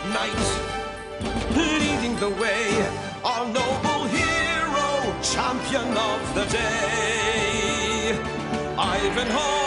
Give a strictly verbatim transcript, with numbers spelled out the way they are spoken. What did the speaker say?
knight, leading the way, our noble hero, champion of the day. Ivanhoe